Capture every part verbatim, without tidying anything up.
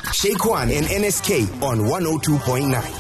Shaquan and N S K on one oh two point nine.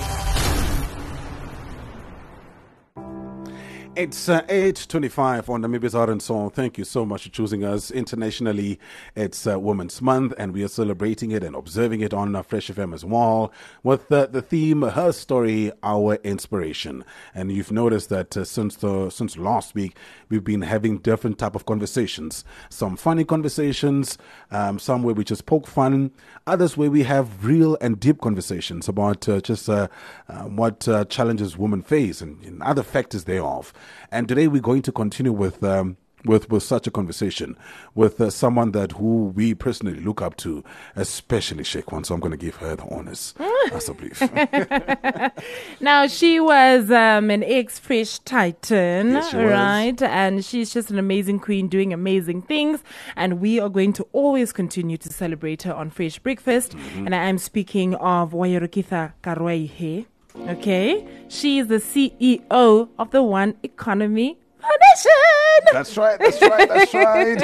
It's uh, eight twenty-five on Namibia's Art and Soul. Thank you so much for choosing us. Internationally, it's uh, Women's Month, and we are celebrating it and observing it on uh, Fresh F M as well, with uh, the theme, Her Story, Our Inspiration. And you've noticed that uh, since the since last week, we've been having different type of conversations. Some funny conversations, um, some where we just poke fun, others where we have real and deep conversations about uh, just uh, uh, what uh, challenges women face and, and other factors thereof. And today we're going to continue with um, with with such a conversation with uh, someone that who we personally look up to, especially Shaquan. So I'm going to give her the honors, as I believe. Now, she was um, an ex-Fresh Titan, Yes, right? And she's just an amazing queen doing amazing things. And we are going to always continue to celebrate her on Fresh Breakfast. Mm-hmm. And I am speaking of Wayarokitha Karwaihe. Okay, she is the C E O of the One Economy Foundation. That's right, that's right, that's right.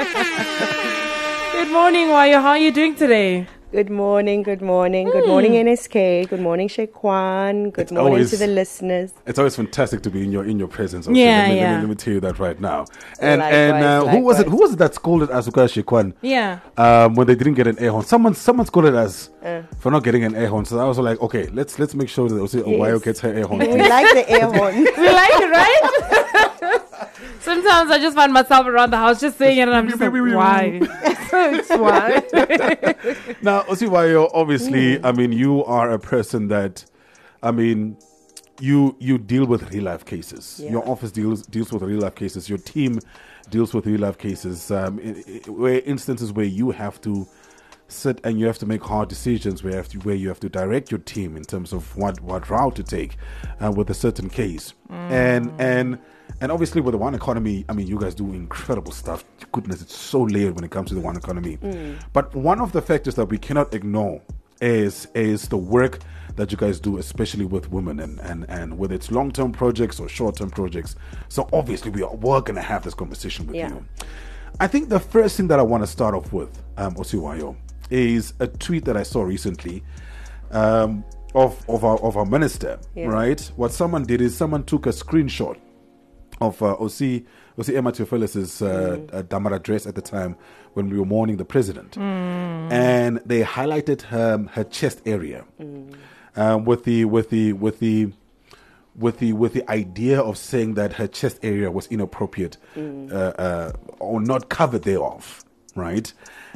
Good morning, Wayo. How are you doing today? Good morning, good morning, good morning N S K, good morning Shaquan, good It's morning always- to the listeners. It's always fantastic to be in your in your presence. Also. Yeah, let me, yeah. Let me, let me tell you that right now. And Likewise, and uh, who was it? likewise. Who was it that scolded Asuka Shaquan? Yeah. Um, when they didn't get an air horn, someone someone scolded us Uh. for not getting an air horn. So I was like, okay, let's let's make sure that Osi Owayo Yes. gets her air horn. We like the air horn. You like it, right? Sometimes I just find myself around the house just saying it and I'm just like, why? It's why? Now, Osiwayo, obviously, I mean, you are a person that, I mean, you you deal with real life cases. Yeah. Your office deals deals with real life cases. Your team deals with real life cases. Um, i- i- where instances where you have to sit and you have to make hard decisions, where you have to, where you have to direct your team in terms of what, what route to take uh, with a certain case. Mm. And and and obviously with the One Economy, I mean, you guys do incredible stuff. Goodness, it's so layered when it comes to the One Economy. Mm. But one of the factors that we cannot ignore is is the work that you guys do, especially with women, and, and, and whether it's long-term projects or short-term projects. So obviously we are we're going to have this conversation with Yeah. you. I think the first thing that I want to start off with, um, Osiwayo, is a tweet that I saw recently um, of of our, of our minister, Yeah. right? What someone did is someone took a screenshot of uh, Osi Osi Emma Teofelis's uh, Mm. uh, Damara dress at the time when we were mourning the president, Mm. and they highlighted her her chest area Mm. um, with the with the with the with the with the idea of saying that her chest area was inappropriate Mm. uh, uh, or not covered thereof, right?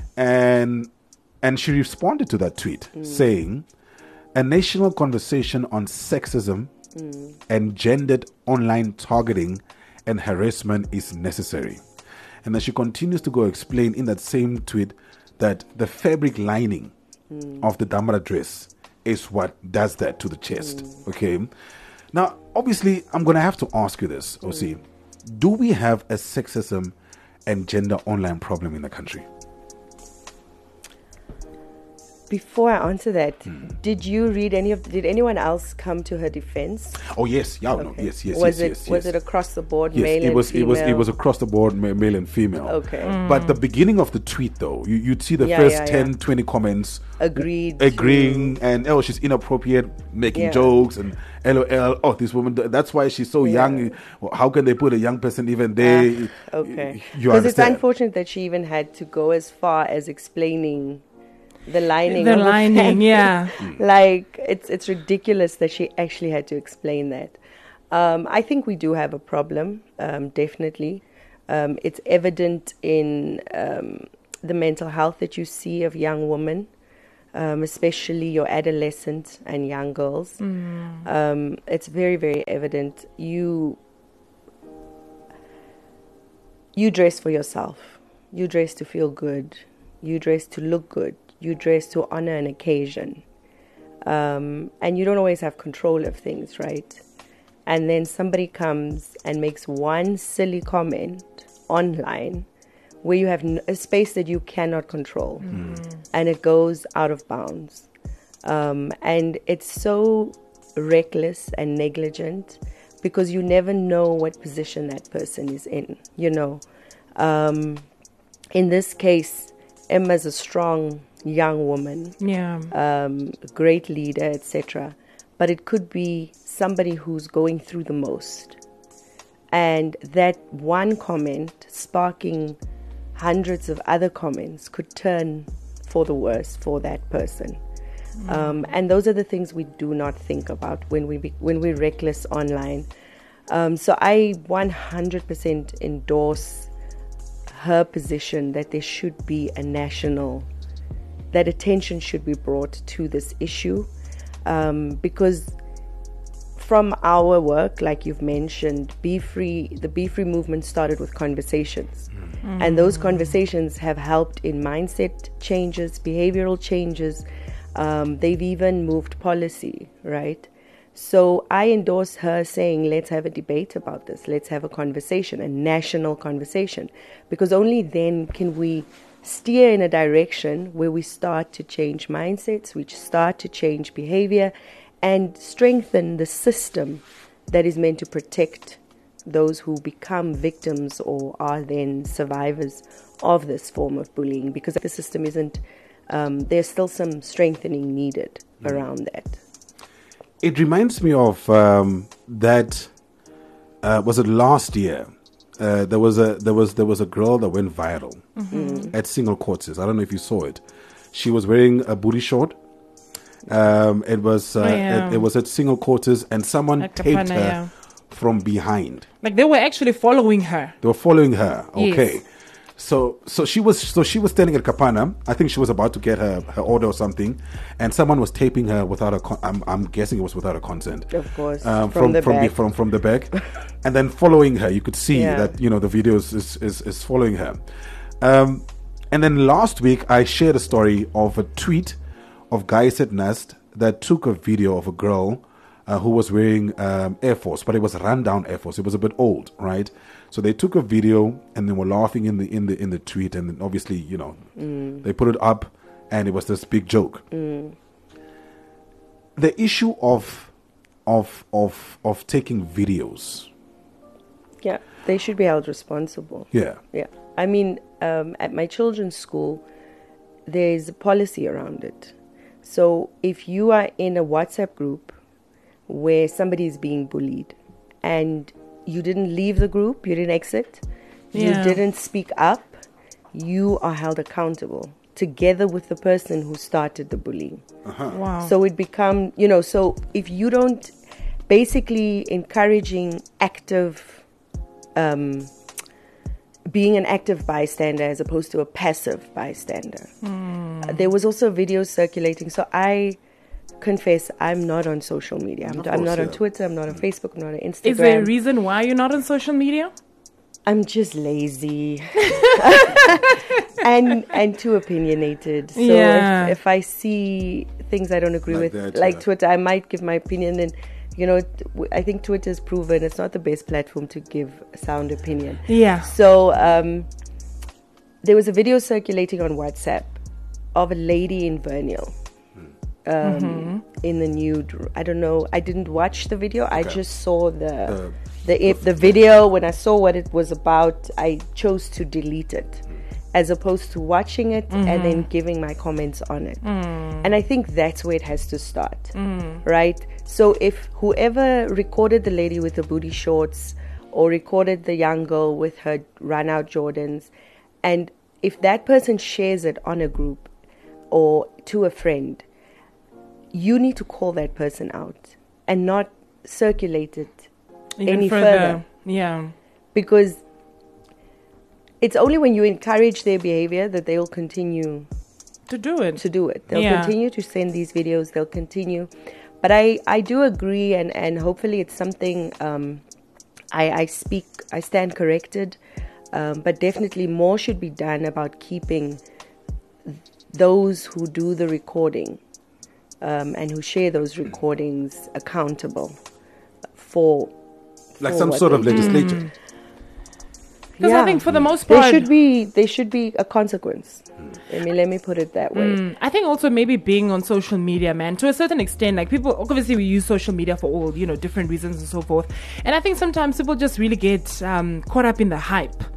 And and she responded to that tweet Mm. saying, "A national conversation on sexism Mm. and gendered online targeting and harassment is necessary." And then she continues to go explain in that same tweet that the fabric lining Mm. of the Damara dress is what does that to the chest. Mm. Okay. Now, obviously, I'm going to have to ask you this, Osi. Do we have a sexism and gender online problem in the country? Before I answer that, Hmm. did you read any of? Did anyone else come to her defense? Oh, yes. Yeah, no, Okay. yes, yes, was yes, it yes, was yes. it across the board, Yes, male it and was female? it was it was across the board, ma- male and female. Okay. Mm. But the beginning of the tweet, though, you, you'd see the Yeah, first yeah, ten, yeah. twenty comments Agreed agreeing, and oh, she's inappropriate, making Yeah. jokes, and lol. Oh, this woman, that's why she's so Yeah. young. Well, how can they put a young person even there? Ah, okay. You Because it's understand? unfortunate that she even had to go as far as explaining the lining. The of her lining, fabric. yeah. Like it's it's ridiculous that she actually had to explain that. Um, I think we do have a problem. Um, definitely, um, it's evident in um, the mental health that you see of young women, um, especially your adolescent and young girls. Mm. Um, it's very very evident. You you dress for yourself. You dress to feel good. You dress to look good. You dress to honor an occasion. Um, and you don't always have control of things, right? And then somebody comes and makes one silly comment online where you have n- a space that you cannot control. Mm. And it goes out of bounds. Um, and it's so reckless and negligent because you never know what position that person is in, you know. Um, in this case, Emma's a strong young woman, Yeah. um, great leader, et cetera. But it could be somebody who's going through the most. And that one comment sparking hundreds of other comments could turn for the worse for that person. Mm. Um, and those are the things we do not think about when we be, when we're reckless online. Um, so I one hundred percent endorse her position that there should be a national, that attention should be brought to this issue. Um, because from our work, like you've mentioned, Be Free, the Be Free movement started with conversations. Mm. And those conversations have helped in mindset changes, behavioral changes. Um, they've even moved policy, right? So I endorse her saying, let's have a debate about this. Let's have a conversation, a national conversation, because only then can we steer in a direction where we start to change mindsets, we start to change behavior, and strengthen the system that is meant to protect those who become victims or are then survivors of this form of bullying, because the system isn't, um, there's still some strengthening needed mm. around that. It reminds me of um, that, uh, was it last year? Uh, there was a there was there was a girl that went viral mm-hmm. at Single Quarters. I don't know if you saw it. She was wearing a booty short. Um, it was uh, oh, yeah. it, it was at Single Quarters, and someone Like taped Kapana, her yeah. from behind. Like they were actually following her. They were following her. Okay. Yes. So so she was so she was standing at Kapana. I think she was about to get her, her order or something, and someone was taping her without her. Con- I'm I'm guessing it was without her consent. Of course, um, from, from the from back. the, from from the back, and then following her. You could see Yeah. that you know the video is is, is, is following her. Um, and then last week I shared a story of a tweet of Guys at Nest that took a video of a girl uh, who was wearing um, Air Force, but it was rundown Air Force. It was a bit old, right? So they took a video and they were laughing in the in the in the tweet, and then obviously, you know, mm. they put it up, and it was this big joke. Mm. The issue of of of of taking videos. Yeah, they should be held responsible. Yeah, yeah. I mean, um, at my children's school, there's a policy around it. So if you are in a WhatsApp group where somebody is being bullied, and you didn't leave the group, you didn't exit, Yeah. you didn't speak up, you are held accountable together with the person who started the bullying. uh-huh. Wow. So it become, you know, so if you don't, basically encouraging active, um, being an active bystander as opposed to a passive bystander. Mm. Uh, there was also videos circulating. So I confess I'm not on social media. I'm, Of I'm course, not on yeah. Twitter. I'm not on Facebook. I'm not on Instagram. Is there a reason why you're not on social media? I'm just lazy and and too opinionated. So Yeah. if, if I see things I don't agree Like with, that, like yeah. Twitter, I might give my opinion. And you know, t- w- I think Twitter's proven it's not the best platform to give a sound opinion. Yeah. So um, there was a video circulating on WhatsApp of a lady in Vernhill. Um, Mm-hmm. in the nude. I don't know. I didn't watch the video. I Okay. just saw the Uh, the the, the video. When I saw what it was about, I chose to delete it, as opposed to watching it Mm-hmm. and then giving my comments on it. Mm. And I think that's where it has to start, right? So if whoever recorded the lady with the booty shorts, or recorded the young girl with her run out Jordans, and if that person shares it on a group or to a friend, you need to call that person out and not circulate it Even any further. further. Yeah. Because it's only when you encourage their behavior that they will continue To do it. to do it. They'll Yeah. continue to send these videos. They'll continue. But I, I do agree, and, and hopefully it's something um, I, I speak, I stand corrected. Um, but definitely more should be done about keeping those who do the recording um, and who share those recordings accountable for Like for some what sort of they do. legislature. Because I think for the most there part, should be there should be a consequence. I mean, let me put it that way. Mm, I think also maybe being on social media, man, to a certain extent, like people, obviously we use social media for all, you know, different reasons and so forth. And I think sometimes people just really get um, caught up in the hype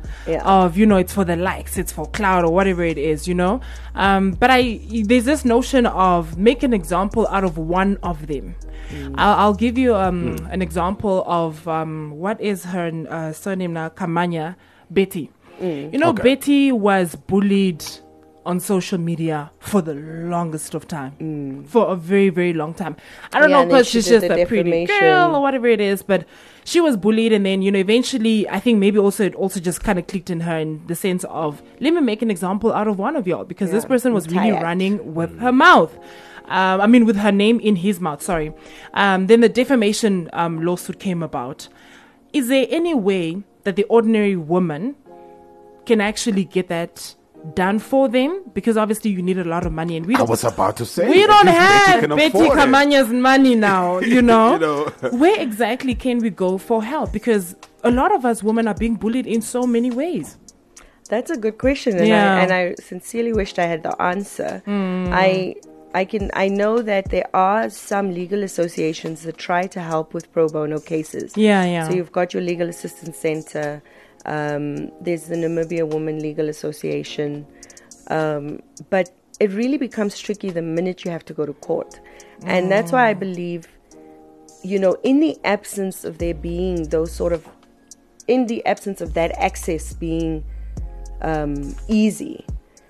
Yeah. of, you know, it's for the likes, it's for cloud or whatever it is, you know. Um, but I there's this notion of make an example out of one of them. Mm. I'll, I'll give you um, mm. an example of um, what is her uh, surname now, Kamanya, Betty. Mm. You know, okay. Betty was bullied on social media for the longest of time, mm. for a very, very long time. I don't yeah, know because she she's just a defamation. pretty girl or whatever it is, but she was bullied, and then, you know, eventually, I think maybe also it also just kind of clicked in her in the sense of, let me make an example out of one of y'all, because yeah, this person was really tired. running with mm. her mouth. Um, I mean, with her name in his mouth, sorry. Um, then the defamation um, lawsuit came about. Is there any way that the ordinary woman can actually get that done for them? Because obviously you need a lot of money, and we I don't, was about to say we don't have Betty Kamanya's money now, you know? you know. Where exactly can we go for help? Because a lot of us women are being bullied in so many ways. That's a good question, and, yeah. I, and I sincerely wished I had the answer. Mm. I I can I know that there are some legal associations that try to help with pro bono cases. Yeah, yeah. So you've got your Legal Assistance Center. Um, there's the Namibia Women Legal Association. Um, but it really becomes tricky the minute you have to go to court. And mm. that's why I believe, you know, in the absence of there being those sort of, in the absence of that access being um, easy,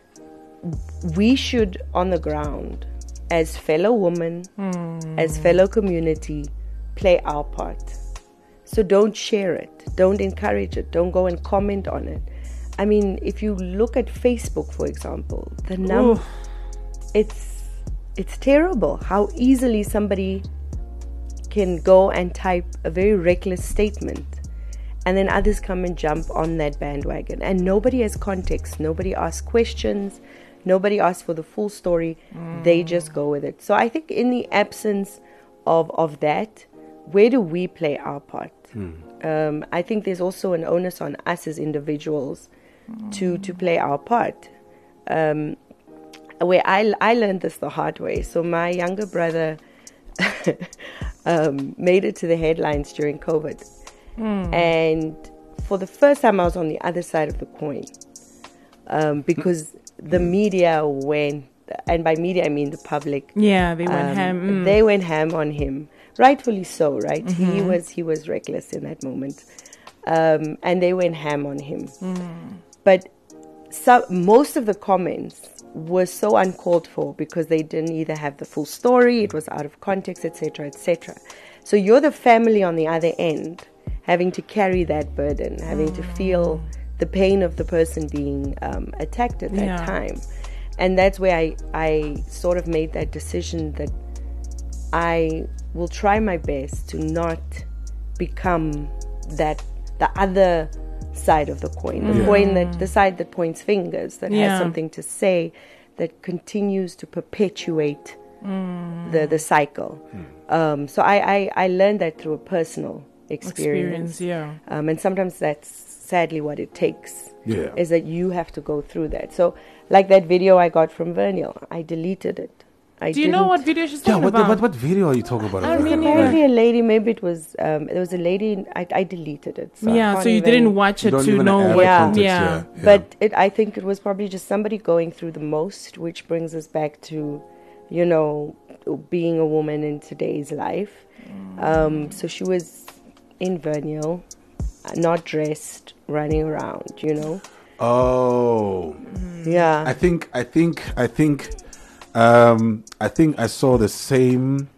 we should, on the ground, as fellow women, mm. as fellow community, play our part. So don't share it. Don't encourage it. Don't go and comment on it. I mean, if you look at Facebook, for example, the number, it's it's terrible how easily somebody can go and type a very reckless statement, and then others come and jump on that bandwagon. And nobody has context. Nobody asks questions. Nobody asks for the full story. Mm. They just go with it. So I think in the absence of of that, where do we play our part? Mm. Um, I think there's also an onus on us as individuals mm. to to play our part. Um, where I, I learned this the hard way. So my younger brother um, made it to the headlines during COVID. Mm. And for the first time, I was on the other side of the coin um, because mm. the media went, and by media I mean the public. Yeah, they went um, ham. Mm. They went ham on him. Rightfully so, right? Mm-hmm. He was he was reckless in that moment, um, and they went ham on him. Mm. But some, most of the comments were so uncalled for because they didn't either have the full story, it was out of context, et cetera, et cetera. So you're the family on the other end, having to carry that burden, having mm. to feel the pain of the person being um, attacked at that yeah. time, and that's where I I sort of made that decision that I will try my best to not become that the other side of the coin, the yeah. coin that the side that points fingers, that yeah. has something to say, that continues to perpetuate mm. the the cycle. Mm. Um, so I, I I learned that through a personal experience. experience yeah. Um, and sometimes that's sadly what it takes. Yeah. Is that you have to go through that. So like that video I got from Verniel, I deleted it. I Do you know what video she's yeah, talking what, about? what, what video are you talking about? I mean, maybe a lady, maybe it was, um, there was a lady, I, I deleted it. So yeah, so you didn't watch it to know what, yeah. yeah. yeah. But it, I think it was probably just somebody going through the most, which brings us back to, you know, being a woman in today's life. Mm. Um, so she was in Verniel, not dressed, running around, you know. Oh. Yeah. I think, I think, I think... Um, I think I saw the same,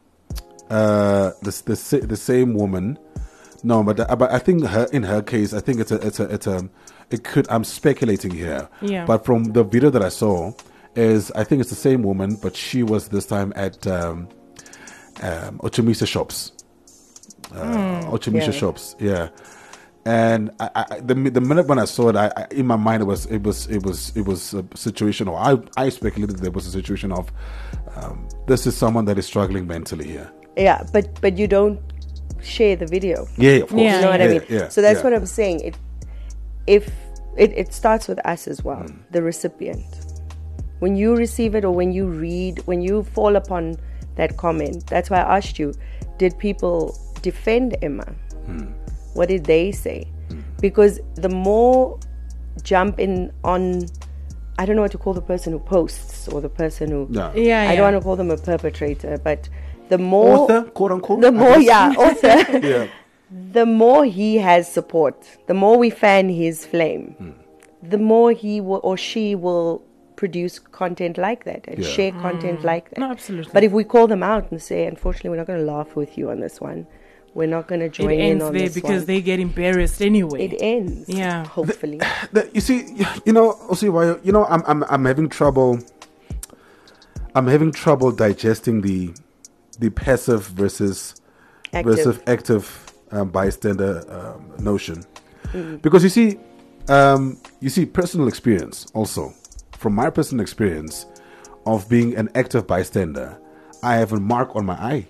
uh, the the the same woman. No, but but I think her in her case, I think it's a it's a it's a it could. I'm speculating here. Yeah. But from the video that I saw, is I think it's the same woman, but she was this time at um, um, Ochimisa shops. Uh, mm, Ochimisa yeah. shops, yeah. And I, I, the the minute when I saw it, I, I, in my mind it was it was it was it was a situation, or I I speculated there was a situation of um, this is someone that is struggling mentally here. Yeah, but but you don't share the video. Yeah, of course. Yeah. You know what yeah, I mean? Yeah, so that's yeah. what I'm saying. It if it, it starts with us as well, mm. the recipient. When you receive it, or when you read, when you fall upon that comment, that's why I asked you: did people defend Emma? Mm. What did they say? Mm. because the more jump in on, I don't know what to call the person who posts or the person who, Yeah. Yeah, I yeah. don't want to call them a perpetrator, but the more, Author, quote unquote. the I more, guess. yeah, author, Yeah. the more he has support, the more we fan his flame, Hmm. the more he will, or she will produce content like that and Yeah. share content like that. No, absolutely. But if we call them out and say, unfortunately, we're not going to laugh with you on this one, we're not going to It join in ends on there this because one. they get embarrassed anyway. It ends. Yeah. Hopefully. The- you see, you know, also why you know, I'm I'm I'm having trouble. I'm having trouble digesting the the passive versus Active. versus active um, bystander um, notion, because you see, um, you see, personal experience also. From my personal experience of being an active bystander, I have a mark on my eye.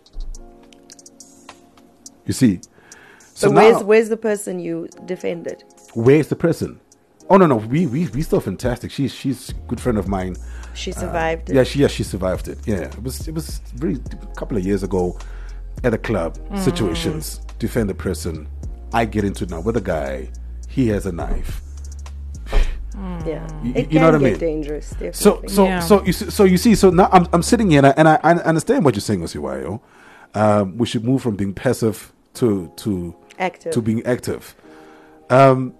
You see, so But now, where's where's the person you defended? where's the person? Oh no, no, we we we still fantastic. She's she's a good friend of mine. She survived it. Yeah, she yeah she survived it. Yeah, it was it was very a couple of years ago at a club situations. Defend the person. I get into it now with a guy. He has a knife. Yeah. You- It you know can what I get mean? dangerous, definitely. So so Yeah. so you see, so you see so now I'm I'm sitting here and I, and I, I understand what you're saying, Osiwayo. Um, we should move from being passive to to Active. to being active. Um,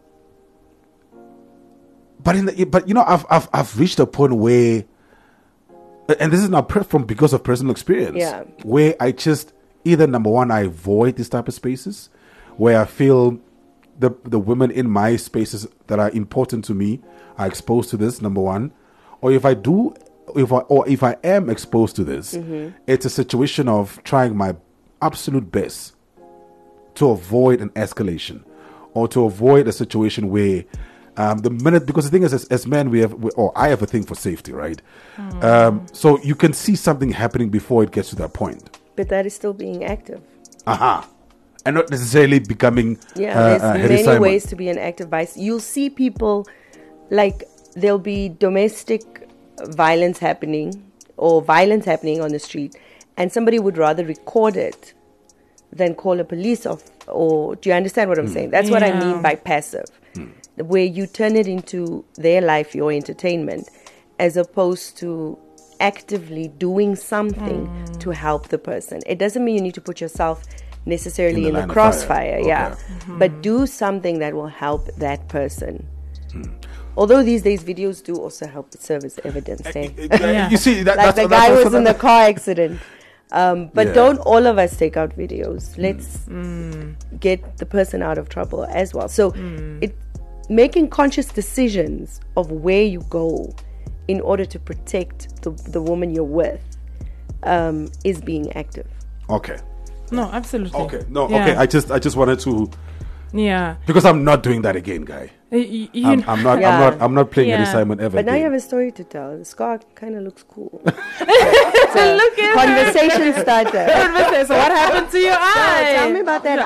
but in the, but you know, I've I've I've reached a point where, and this is not per- from because of personal experience. Yeah. Where I just either number one, I avoid these type of spaces, where I feel the the women in my spaces that are important to me are exposed to this. Number one, or if I do, if I or if I am exposed to this, it's a situation of trying my absolute best to avoid an escalation or to avoid a situation where um, the minute, because the thing is, as, as men, we have, we, or I have a thing for safety, right? Um, so you can see something happening before it gets to that point. But that is still being active. Aha. And not necessarily becoming Yeah, uh, there's uh, Harry many Simon. ways to be an active vice. You'll see people, like, there'll be domestic violence happening or violence happening on the street, and somebody would rather record it than call a police off. Or do you understand what I'm saying? That's what I Yeah. mean by passive, where you turn it into their life, your entertainment, as opposed to actively doing something to help the person. It doesn't mean you need to put yourself necessarily In the in line the, of fire. crossfire, yeah, Okay. but do something that will help that person. Although these days videos do also help serve as evidence. Eh? Yeah. You see, that, Like that's the that's guy also was in the another- car accident. Um, but Yeah. don't all of us take out videos. Let's get the person out of trouble as well. So it making conscious decisions of where you go in order to protect the, the woman you're with um, is being active. Okay. No, absolutely. Okay. No. Yeah. Okay. I just I just wanted to, Yeah. because I'm not doing that again, guy. Y- y- you I'm, know- I'm not. Yeah. I'm not. I'm not playing Harry Yeah. Simon ever. But now you again. have a story to tell. The scar kind of looks cool. Look at Conversation starter. her. So what happened to your eye? tell me about that Your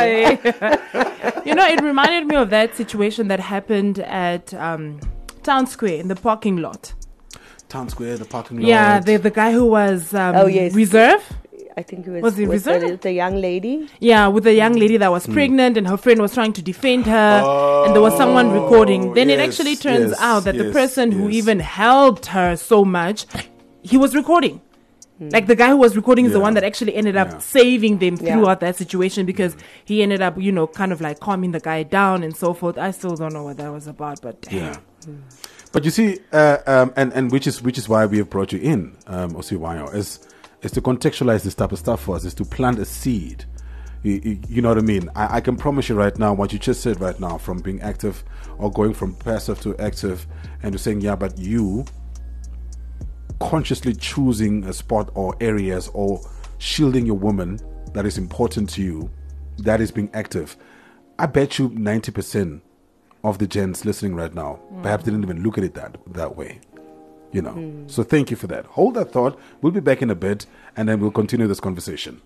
eye. You know, it reminded me of that situation that happened at um, Town Square in the parking lot. Town Square, the parking lot. Yeah, the the guy who was um, Oh, yes. reserve. I think it was, Was it with the, reserved? the young lady. Yeah, with the young lady that Hmm. was pregnant and her friend was trying to defend her, and there was someone recording. Then it yes, actually turns yes, out that the yes, person who yes. even helped her so much, he was recording. Like the guy who was recording is the Yeah. one that actually ended up Yeah. saving them Yeah. throughout that situation, because he ended up, you know, kind of like calming the guy down and so forth. I still don't know what that was about, but damn. Yeah. But you see, uh, um, and and which is which is why we have brought you in, um, Osiwayo, is is to contextualize this type of stuff for us, is to plant a seed. You, you, you know what I mean? I, I can promise you right now, what you just said right now, from being active or going from passive to active, and to saying, yeah, but you consciously choosing a spot or areas or shielding your woman that is important to you, that is being active. I bet you ninety percent of the gents listening right now perhaps didn't even look at it that that way. You know. So thank you for that. Hold that thought. We'll be back in a bit and then we'll continue this conversation.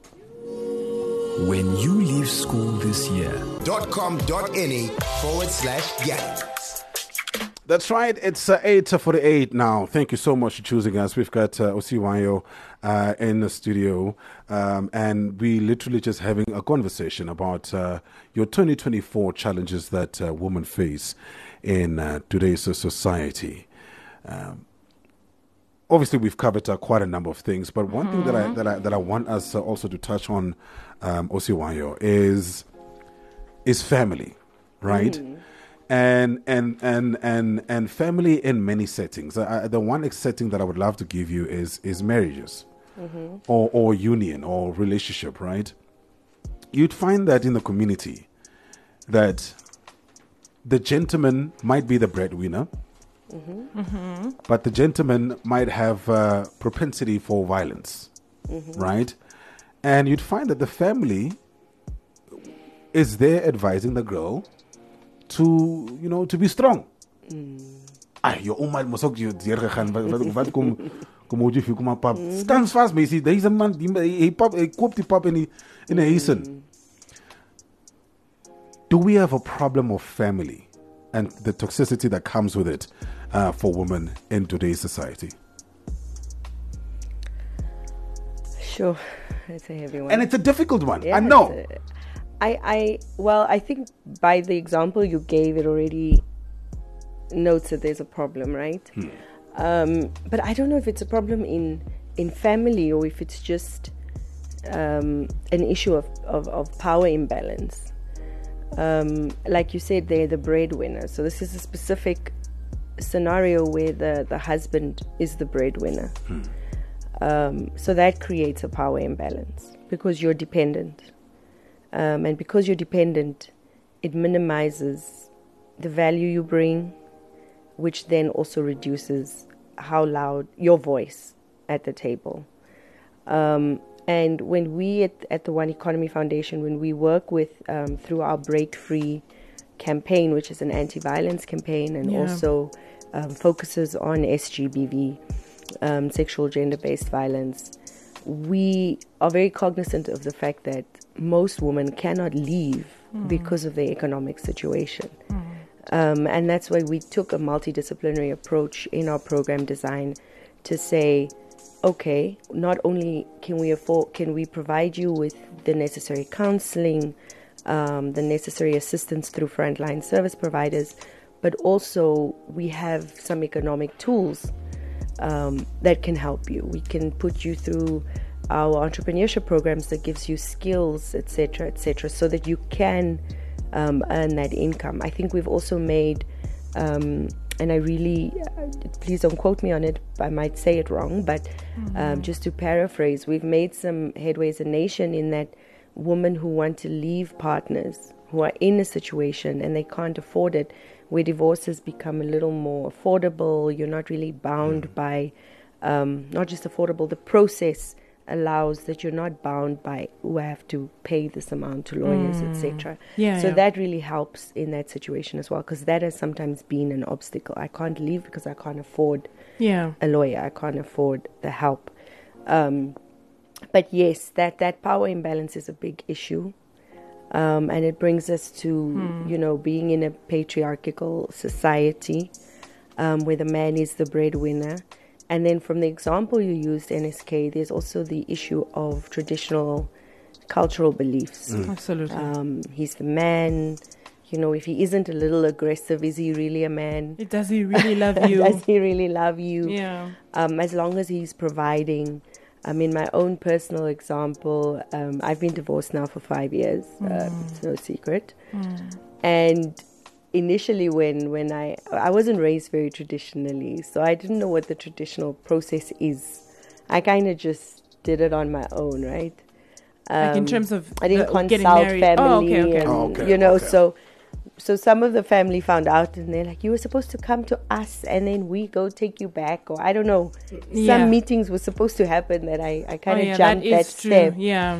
When you leave school this year, Dot com dot N A forward slash gadgets. That's right. It's uh, eight forty-eight now. Thank you so much for choosing us. We've got uh, Osiwayo uh, in the studio, um, and we literally just having a conversation about uh, your twenty twenty-four challenges that uh, women face in uh, today's society. Um, obviously, we've covered uh, quite a number of things, but one mm-hmm. thing that I that I that I want us uh, also to touch on, um, Osiwayo, is is family, right? Mm. And and and and and family in many settings. Uh, the one setting that I would love to give you is is marriages, mm-hmm. or or union or relationship. Right? You'd find that in the community, that the gentleman might be the breadwinner, mm-hmm. Mm-hmm. but the gentleman might have uh, propensity for violence, mm-hmm. right? And you'd find that the family is there advising the girl to, you know, to be strong. Ah, your oma mos ook deur gegaan wat wat kom kom hoe jy vir kom pap. Staan vas meisie, deze man die hy pap hy koop die pap in die in 'n huisin. Do we have a problem of family and the toxicity that comes with it uh, for women in today's society? Sure, it's a heavy one. And it's a difficult one. Yeah, I know. A, I, I, well, I think by the example you gave, it already notes that there's a problem, right? Hmm. Um, but I don't know if it's a problem in in family or if it's just um, an issue of, of, of power imbalance. Um, like you said, they're the breadwinner. So this is a specific scenario where the, the husband is the breadwinner. Hmm. Um, so that creates a power imbalance because you're dependent. Um, and because you're dependent, it minimizes the value you bring, which then also reduces how loud your voice at the table. Um, and when we at, at the One Economy Foundation, when we work with, um, through our Break Free campaign, which is an anti-violence campaign and yeah. also um, focuses on S G B V, um, sexual gender-based violence, we are very cognizant of the fact that most women cannot leave mm. because of their economic situation. Mm. Um, and that's why we took a multidisciplinary approach in our program design to say, okay, not only can we afford, can we provide you with the necessary counseling, um, the necessary assistance through frontline service providers, but also we have some economic tools um, that can help you. We can put you through our entrepreneurship programs that gives you skills, et cetera, et cetera, so that you can um, earn that income. I think we've also made, um, and I really, uh, please don't quote me on it, I might say it wrong, but mm-hmm. um, just to paraphrase, we've made some headway as a nation in that women who want to leave partners who are in a situation and they can't afford it, where divorces become a little more affordable, you're not really bound mm-hmm. by, um, not just affordable, the process allows that you're not bound by, oh, I have to pay this amount to lawyers, mm. et cetera. Yeah, so yeah. that really helps in that situation as well, because that has sometimes been an obstacle. I can't leave because I can't afford yeah. a lawyer. I can't afford the help. Um, but yes, that, that power imbalance is a big issue. Um, and it brings us to, mm. you know, being in a patriarchal society um, where the man is the breadwinner. And then from the example you used, N S K, there's also the issue of traditional cultural beliefs. Mm. Absolutely. Um, he's the man. You know, if he isn't a little aggressive, is he really a man? Does he really love you? Does he really love you? Yeah. Um, as long as he's providing. Um, in my own personal example, um, I've been divorced now for five years. Mm. Uh, it's no secret. Mm. And initially when, when I I wasn't raised very traditionally, so I didn't know what the traditional process is. I kind of just did it on my own, right? Um, like in terms of I didn't uh, consult family, oh, okay, okay. And, oh, okay, you know, okay. so so some of the family found out and they're like, you were supposed to come to us and then we go take you back, or I don't know. Yeah. Some meetings were supposed to happen that I, I kind of oh, yeah, jumped that, that is step. True. Yeah.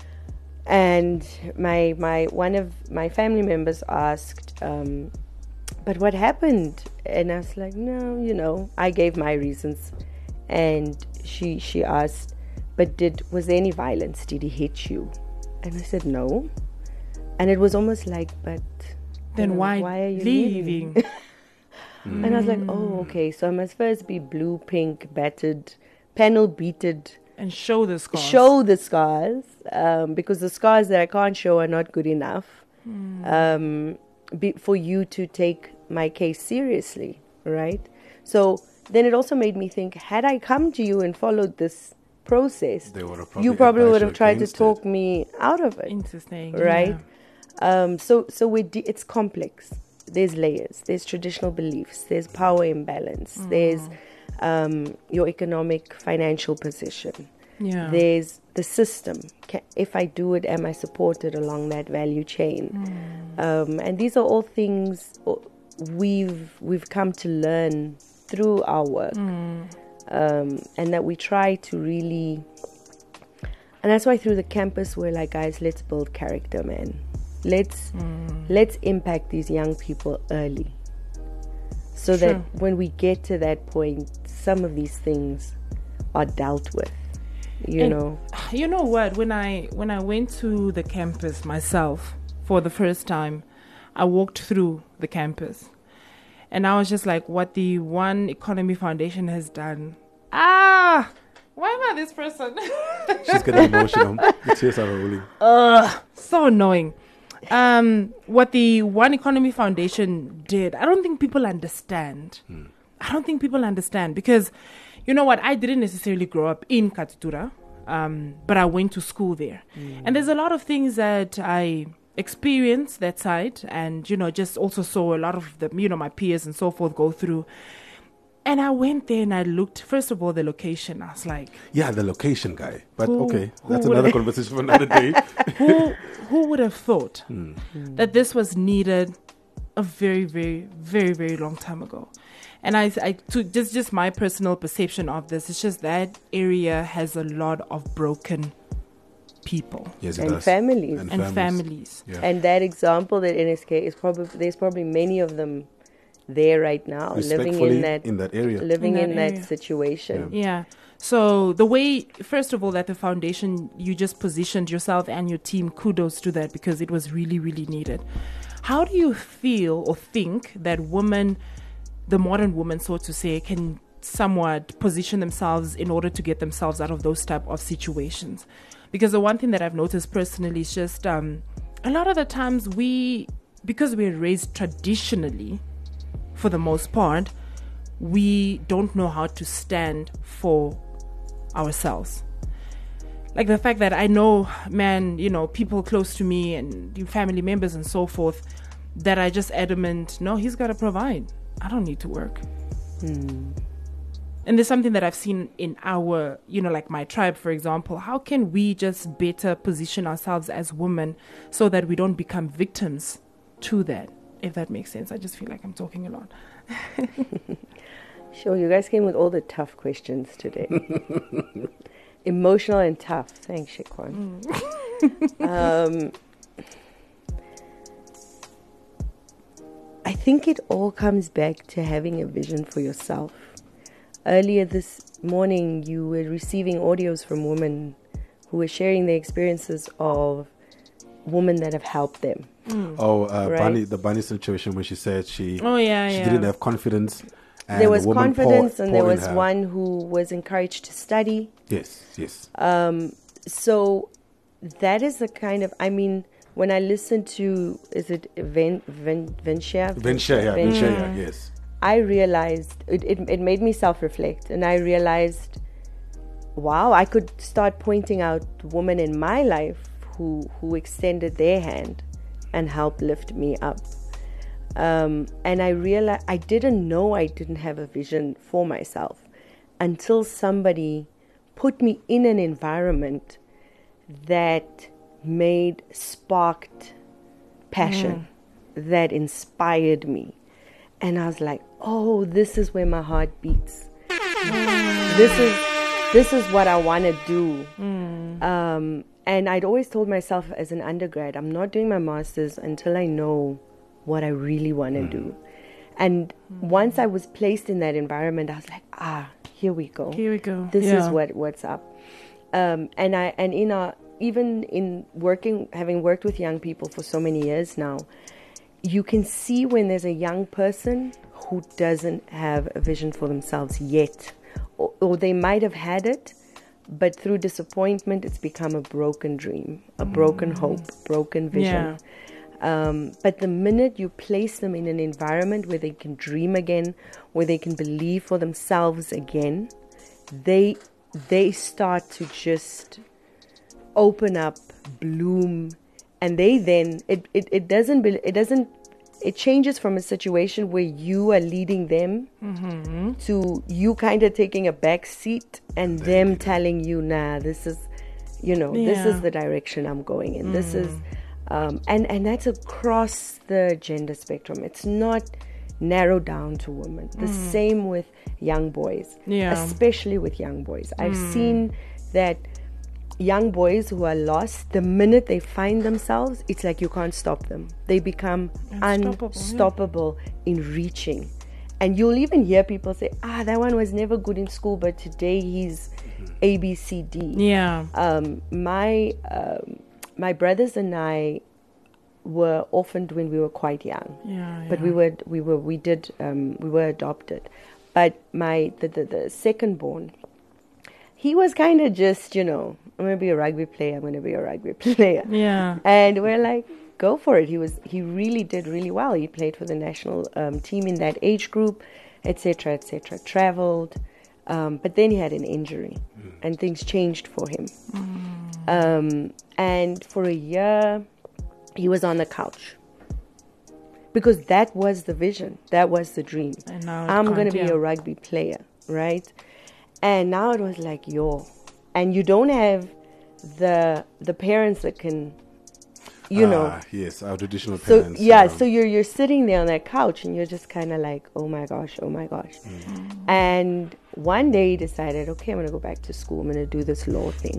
And my my one of my family members asked, um, but what happened? And I was like, no, you know, I gave my reasons. And she she asked, but did was there any violence? Did he hit you? And I said, no. And it was almost like, but then you know, why, why are you leaving? leaving? And I was like, oh, okay, so I must first be blue, pink, battered, panel beated, And show the scars. show the scars, um, because the scars that I can't show are not good enough um, be, for you to take my case seriously, right? So then it also made me think, had I come to you and followed this process, They would have probably you probably advised would you have tried to against talk it. me out of it, Interesting. right? Yeah. Um, so so we de- it's complex. There's layers. There's traditional beliefs. There's power imbalance. There's um, your economic, financial position. Yeah. There's the system. Ca if I do it, am I supported along that value chain? Um, and these are all things o- we've we've come to learn through our work, um, and that we try to really. And that's why through the campus we're like, guys, let's build character, man. Let's let's impact these young people early, so that Sure. when we get to that point, some of these things are dealt with. You And know, You know what? When I when I went to the campus myself for the first time, I walked through the campus, and I was just like, "What the One Economy Foundation has done." Ah, why am I this person? She's getting emotional. The tears are rolling. So annoying. Um, what the One Economy Foundation did, I don't think people understand. I don't think people understand because, you know what, I didn't necessarily grow up in Katutura, um, but I went to school there. And there's a lot of things that I experienced that side and, you know, just also saw a lot of the, you know, my peers and so forth go through. And I went there and I looked, first of all, the location. I was like, Yeah, the location guy. But Who- okay, who that's would- another conversation for another day. who who would have thought that this was needed a very, very, very, very long time ago? And I, I to just just my personal perception of this, it's just that area has a lot of broken people Yes, it and does. families. and families. Yeah. And that example that N S K is probably there's probably many of them there right now, living Respectfully in that in that area. living In in that that, area. situation. Yeah. So the way, first of all, that the foundation, you just positioned yourself and your team, kudos to that because it was really, really needed. How do you feel or think that women, the modern woman, so to say, can somewhat position themselves in order to get themselves out of those type of situations? Because the one thing that I've noticed personally is just um, a lot of the times we, because we're raised traditionally, for the most part, we don't know how to stand for ourselves. Like the fact that I know, man, you know, people close to me and family members and so forth, that are just adamant, no, he's got to provide. I don't need to work. And there's something that I've seen in our, you know, like my tribe, for example. How can we just better position ourselves as women so that we don't become victims to that? If that makes sense. I just feel like I'm talking a lot. Sure, you guys came with all the tough questions today. Emotional and tough. Thanks, Shekwan. um, I think it all comes back to having a vision for yourself. Earlier this morning, you were receiving audios from women who were sharing their experiences of women that have helped them. Oh, uh, Right. Bunny, the Bunny situation where she said she Oh, yeah, she yeah. didn't have confidence. And There a was woman confidence, poured- and there poured in was her. one who was encouraged to study. Yes, yes. So that is the kind of, I mean, when I listen to, is it Ven, Ven, Venture? Venture, yeah, Ven- Venture, yeah, yes. I realized, it, it, it made me self-reflect, and I realized, wow, I could start pointing out women in my life who, who extended their hand and helped lift me up. Um, and I realized, I didn't know I didn't have a vision for myself until somebody put me in an environment that made, sparked passion, that inspired me. And I was like, oh, this is where my heart beats. This is this is what I want to do. Um, and I'd always told myself as an undergrad, I'm not doing my master's until I know what I really want to do. And once I was placed in that environment, I was like, ah, here we go. Here we go. This Yeah. is what what's up. Um, and I and in our even in working, having worked with young people for so many years now, you can see when there's a young person who doesn't have a vision for themselves yet, or, or they might have had it, but through disappointment, it's become a broken dream, a broken mm. hope, broken vision. Yeah. Um, but the minute you place them in an environment where they can dream again, where they can believe for themselves again, they they start to just open up, bloom, and they then it it, it doesn't be, it doesn't it changes from a situation where you are leading them mm-hmm. to you kind of taking a back seat and them telling you, nah, this is, you know, yeah. this is the direction I'm going in. Mm. This is, um, and, and that's across the gender spectrum. It's not narrowed down to women. The mm. same with young boys, yeah. especially with young boys. I've mm. seen that young boys who are lost, the minute they find themselves, it's like you can't stop them. They become unstoppable, unstoppable yeah. in reaching. And you'll even hear people say, ah, that one was never good in school, but today he's A, B, C, D. Yeah. Um, my um, my brothers and I were orphaned when we were quite young. Yeah, but yeah. we were we were we did um, we were adopted. But my the the, the second born, he was kind of just, you know, I'm going to be a rugby player. I'm going to be a rugby player. Yeah. And we're like, go for it. He was, he really did really well. He played for the national um, team in that age group, et cetera, et cetera. Traveled, um, but then he had an injury, mm. and things changed for him. Mm. Um, and for a year, he was on the couch because that was the vision. That was the dream. I'm going to be yeah. a rugby player, right? And now it was like, yo, and you don't have the the parents that can, you ah, know. Yes, our traditional so, parents. Yeah, um, so you're you're sitting there on that couch and you're just kind of like, oh my gosh, oh my gosh. Mm. And one day he decided, okay, I'm going to go back to school. I'm going to do this law thing.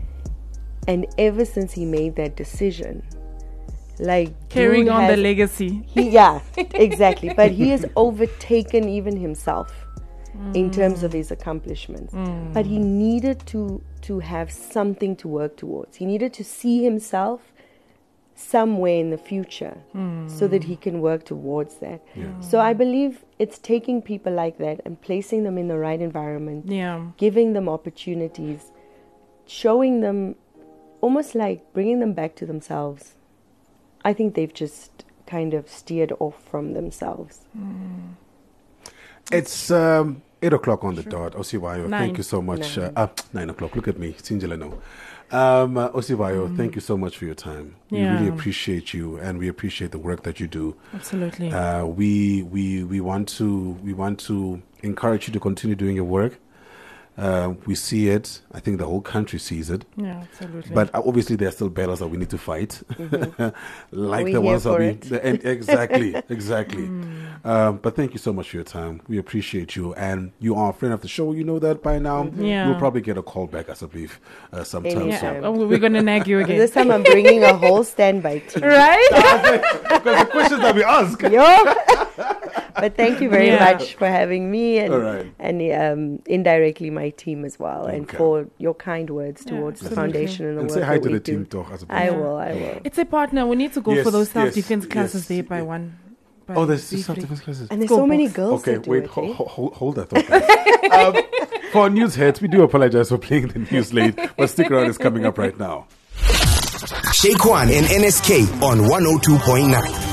And ever since he made that decision, like carrying on has, the legacy. He, yeah, exactly. But he has overtaken even himself. Mm. in terms of his accomplishments. Mm. But he needed to to have something to work towards. He needed to see himself somewhere in the future mm. so that he can work towards that. Yeah. So I believe it's taking people like that and placing them in the right environment, yeah. giving them opportunities, showing them, almost like bringing them back to themselves. I think they've just kind of steered off from themselves. Mm. It's um, eight o'clock on the sure. dot. Osibayo, thank you so much. Nine, uh, uh, nine o'clock. Look at me. Sinjela no. Um, uh, Osibayo, mm. thank you so much for your time. Yeah. We really appreciate you, and we appreciate the work that you do. Absolutely. Uh, we we we want to we want to encourage you to continue doing your work. Uh, we see it. I think the whole country sees it. Yeah, absolutely. But uh, obviously, there are still battles that we need to fight, mm-hmm. like we the ones that we the, and exactly, exactly. Mm. Um, but thank you so much for your time. We appreciate you, and you are a friend of the show. You know that by now. Mm-hmm. Yeah. You'll probably get a call back, I believe, uh, sometime. Yeah. Oh, we're gonna nag you again. This time, I'm bringing a whole standby team. Right? Because the questions that we ask. Yo. But thank you very yeah. much for having me and right. and um, indirectly my team as well, okay. and for your kind words yeah, towards absolutely. the foundation and the and work say hi that to we the do. team, talk, I will, I will. It's a partner. We need to go yes, for those yes, self-defense classes yes, there by yes. one. By oh, there's briefly. self-defense classes. And there's Go so many box. girls Okay, that do wait, it, ho- eh? ho- hold that thought. um, for news heads, we do apologize for playing the news late, but stick around, it's coming up right now. Shaquan and N S K on one oh two point nine.